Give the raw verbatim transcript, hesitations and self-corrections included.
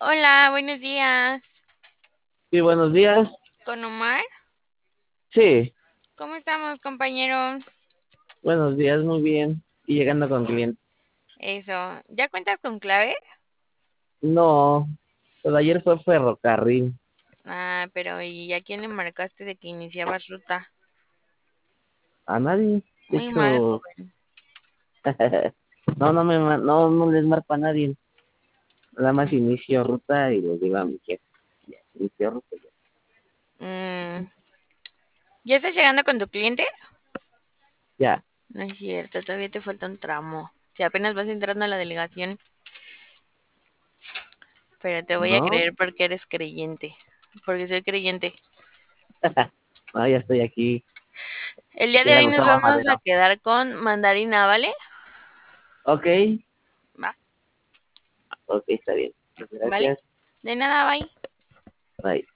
Hola, buenos días. Sí, buenos días. ¿Con Omar? Sí, ¿Cómo estamos, compañero? buenos días, muy bien. Y llegando con cliente. Eso, ¿ya cuentas con clave? No, pues ayer fue ferrocarril. Ah, pero ¿y a quién le marcaste de que iniciabas ruta? A nadie. De Muy mal, hecho, joven. no, no me, ma- no, no les marco a nadie. Nada más inicio ruta y les digo a mi jefe. Ya, inicio ruta. Ya. Mm, ¿ya estás llegando con tu cliente? Ya, No es cierto, todavía te falta un tramo. Si apenas vas entrando a la delegación, pero te voy a ¿no? creer porque eres creyente. Porque soy creyente. No, ya estoy aquí. El día de Ya hoy nos Gustavo vamos a Madero. quedar con mandarina, ¿vale? Ok, Va, ok, está bien. ¿vale? Gracias. De nada, bye. Bye.